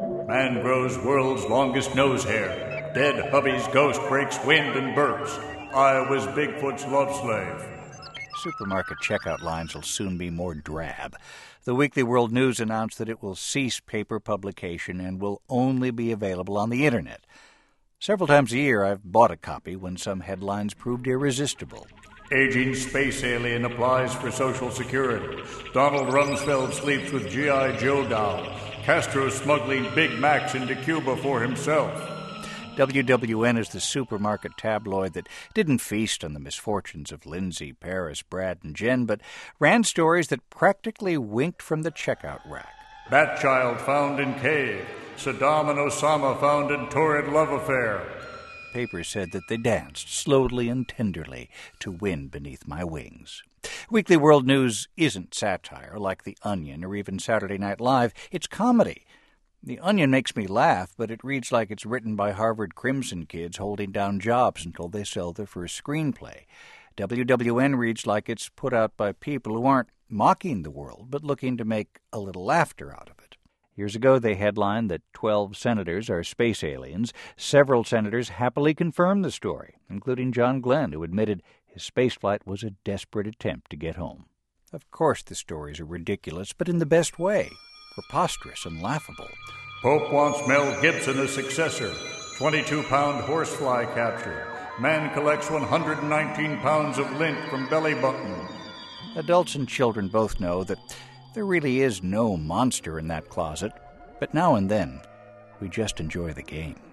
Man grows world's longest nose hair. Dead hubby's ghost breaks wind and burps. Iowa's Bigfoot's love slave. Supermarket checkout lines will soon be more drab. The Weekly World News announced that it will cease paper publication and will only be available on the Internet. Several times a year I've bought a copy when some headlines proved irresistible. Aging space alien applies for Social Security. Donald Rumsfeld sleeps with G.I. Joe doll. Castro smuggling Big Macs into Cuba for himself. WWN is the supermarket tabloid that didn't feast on the misfortunes of Lindsay, Paris, Brad, and Jen, but ran stories that practically winked from the checkout rack. Batchild found in cave. Saddam and Osama found in torrid love affair. Papers said that they danced slowly and tenderly to wind beneath my wings. Weekly World News isn't satire like The Onion or even Saturday Night Live. It's comedy. The Onion makes me laugh, but it reads like it's written by Harvard Crimson kids holding down jobs until they sell their first screenplay. WWN reads like it's put out by people who aren't mocking the world, but looking to make a little laughter out of it. Years ago, they headlined that 12 senators are space aliens. Several senators happily confirmed the story, including John Glenn, who admitted his spaceflight was a desperate attempt to get home. Of course the stories are ridiculous, but in the best way. Preposterous and laughable. Pope wants Mel Gibson as successor. 22-pound horsefly capture. Man collects 119 pounds of lint from belly button. Adults and children both know that there really is no monster in that closet, but now and then we just enjoy the game.